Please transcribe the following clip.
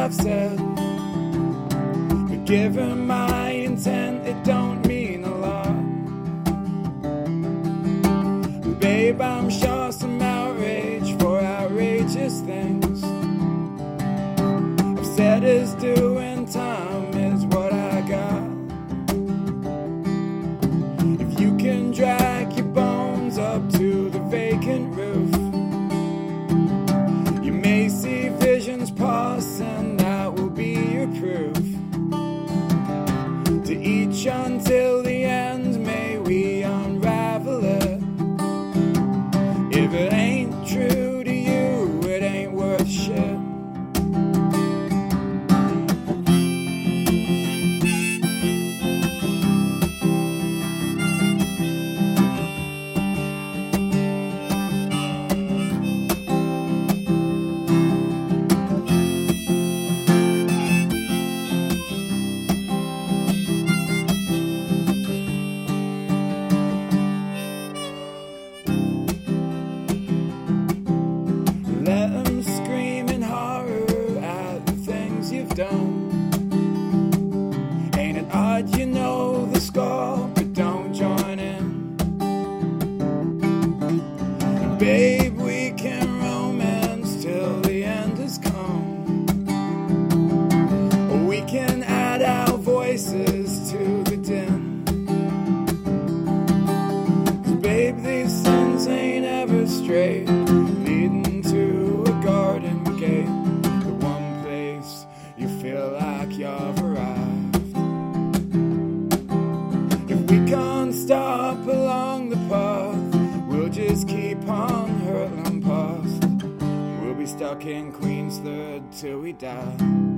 I've said, but given my intent, it don't mean a lot. Babe, I'm sure some outrage for outrageous things I've said is doing time is what I got. If you can drag your bones up to the vacant roof, you may see visions pass, and that will be your proof. To each until the end, may we unravel it. If it ain't true to you, it ain't worth shit. Let them scream in horror at the things you've done. Ain't it odd you know the score, but don't join in? Babe, we can romance till the end has come. Or we can add our voices to the din. 'Cause babe, these sins ain't ever straight, leading to a garden gate, the one place you feel like you've arrived. If we can't stop along the path, we'll just keep on hurtling past. We'll be stuck in Queensland till we die.